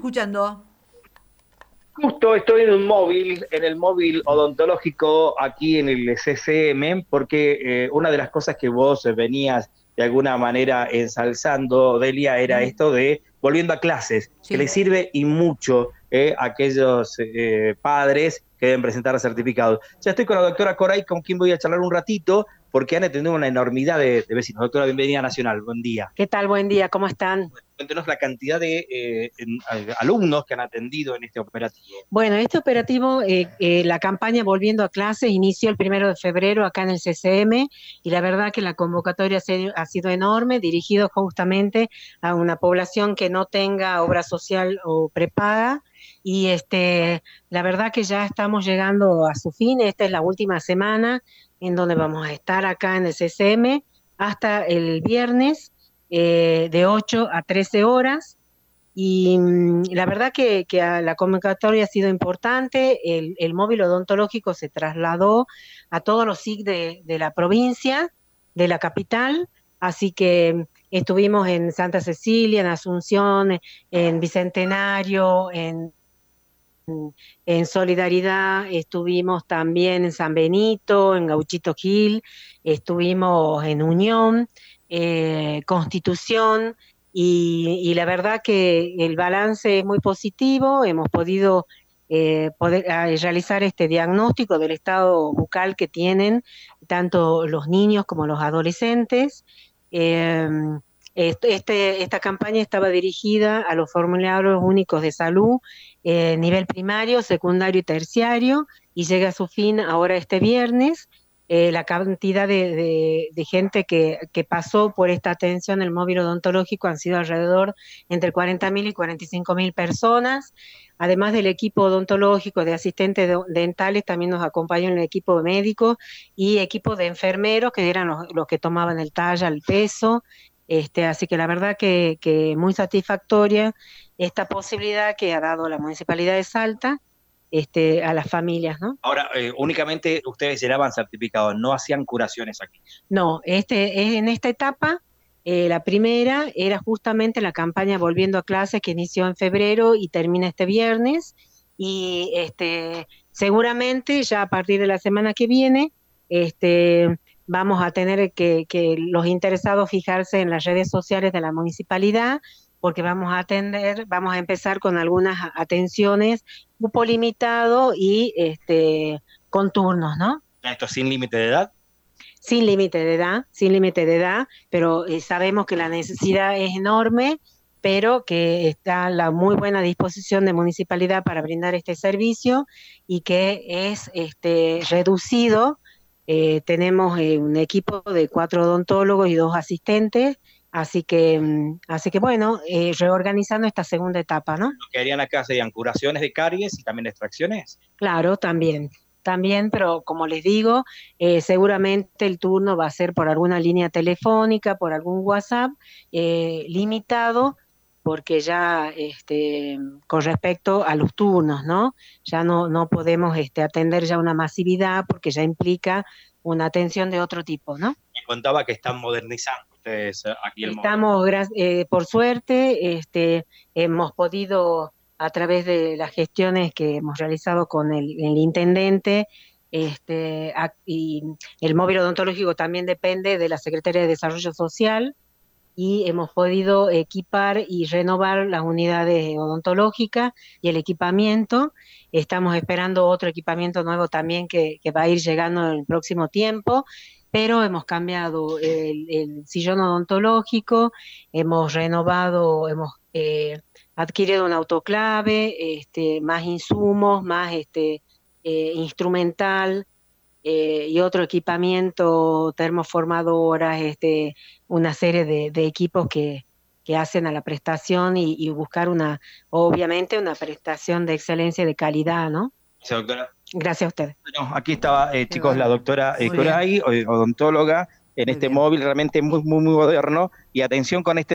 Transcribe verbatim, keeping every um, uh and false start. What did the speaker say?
escuchando? Justo estoy en un móvil, en el móvil odontológico aquí en el C C M, porque eh, una de las cosas que vos venías de alguna manera ensalzando, Delia, era Sí. esto de volviendo a clases, que Sí. le sirve y mucho eh, a aquellos eh, padres que deben presentar certificados. Ya estoy con la doctora Coray, con quien voy a charlar un ratito, porque han atendido una enormidad de, de vecinos. Doctora, bienvenida a Nacional, buen día. ¿Qué tal? Buen día, ¿cómo están? Cuéntenos la cantidad de eh, en, eh, alumnos que han atendido en este operativo. Bueno, este operativo, eh, eh, la campaña Volviendo a Clases, inició el primero de febrero acá en el C C M y la verdad que la convocatoria se- ha sido enorme, dirigido justamente a una población que no tenga obra social o prepaga y este, la verdad que ya estamos llegando a su fin. Esta es la última semana en donde vamos a estar acá en el C C M hasta el viernes eh, de ocho a trece horas. Y mm, la verdad que, que a la convocatoria ha sido importante. El, el móvil odontológico se trasladó a todos los S I C de, de la provincia, de la capital, así que mm, estuvimos en Santa Cecilia, en Asunción, en Bicentenario, en, en Solidaridad, estuvimos también en San Benito, en Gauchito Gil, estuvimos en Unión, eh, Constitución, y, y la verdad que el balance es muy positivo. Hemos podido eh, poder eh, realizar este diagnóstico del estado bucal que tienen tanto los niños como los adolescentes. Eh, este, este- esta campaña estaba dirigida a los formularios únicos de salud, eh, nivel primario, secundario y terciario, y llega a su fin ahora este viernes. Eh, la cantidad de, de- de gente que, que pasó por esta atención, el móvil odontológico, han sido alrededor entre cuarenta mil y cuarenta y cinco mil personas. Además del equipo odontológico, de asistentes do- dentales, también nos acompañó el equipo de médicos y equipo de enfermeros, que eran los, los que tomaban el talla, el peso. Este, así que la verdad que, que muy satisfactoria esta posibilidad que ha dado la Municipalidad de Salta, este, a las familias, ¿no? Ahora, eh, únicamente ustedes llenaban certificados, no hacían curaciones aquí. No, este, en esta etapa, eh, la primera era justamente la campaña Volviendo a Clases, que inició en febrero y termina este viernes, y este, seguramente ya a partir de la semana que viene, este, vamos a tener que, que los interesados fijarse en las redes sociales de la municipalidad, porque vamos a atender, vamos a empezar con algunas atenciones, cupo limitado y este, con turnos, ¿no? Esto sin límite de edad. Sin límite de edad, sin límite de edad, pero eh, sabemos que la necesidad es enorme, pero que está la muy buena disposición de municipalidad para brindar este servicio y que es este, reducido. Eh, tenemos eh, un equipo de cuatro odontólogos y dos asistentes, así que, mm, así que bueno, eh, reorganizando esta segunda etapa, ¿no? Lo que harían acá serían curaciones de caries y también extracciones. Claro, también, también, pero como les digo, eh, seguramente el turno va a ser por alguna línea telefónica, por algún WhatsApp, eh, limitado, porque ya este, con respecto a los turnos, ¿no? Ya no, no podemos este, atender ya una masividad porque ya implica una atención de otro tipo, ¿no? Me contaba que están modernizando ustedes eh, aquí el móvil. Estamos, gra- eh, por suerte, este, hemos podido, a través de las gestiones que hemos realizado con el, el intendente, este, a- y el móvil odontológico también depende de la Secretaría de Desarrollo Social, y hemos podido equipar y renovar las unidades odontológicas y el equipamiento. Estamos esperando otro equipamiento nuevo también que, que va a ir llegando en el próximo tiempo, pero hemos cambiado el, el sillón odontológico, hemos renovado, hemos eh, adquirido un autoclave, este, más insumos, más este, eh, instrumental, eh, y otro equipamiento, termoformadoras, este, una serie de, de equipos que, que hacen a la prestación y, y buscar una, obviamente, una prestación de excelencia y de calidad, ¿no? Sí, doctora. Gracias a ustedes. Bueno, aquí estaba, eh, Qué chicos, la bárbaro. doctora eh, Muy bien, Coray, eh, odontóloga, en muy este bien. móvil realmente muy, muy, muy moderno. Y atención con este